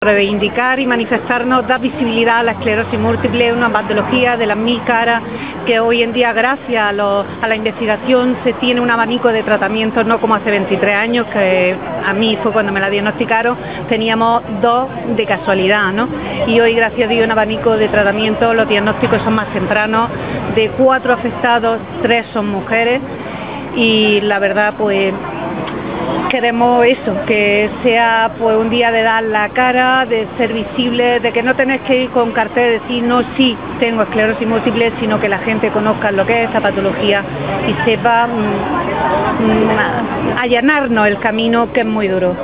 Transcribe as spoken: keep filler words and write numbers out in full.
Reivindicar y manifestarnos, dar visibilidad a la esclerosis múltiple, una patología de las mil caras que hoy en día, gracias a, lo, a la investigación, se tiene un abanico de tratamientos, no como hace veintitrés años, que a mí fue cuando me la diagnosticaron, teníamos dos de casualidad, ¿no? Y hoy, gracias a Dios, un abanico de tratamientos, los diagnósticos son más tempranos, de cuatro afectados, tres son mujeres, y la verdad, pues queremos eso, que sea pues un día de dar la cara, de ser visible, de que no tenés que ir con cartel de decir no, sí, tengo esclerosis múltiple, sino que la gente conozca lo que es esta patología y sepa mmm, mmm, allanarnos el camino, que es muy duro.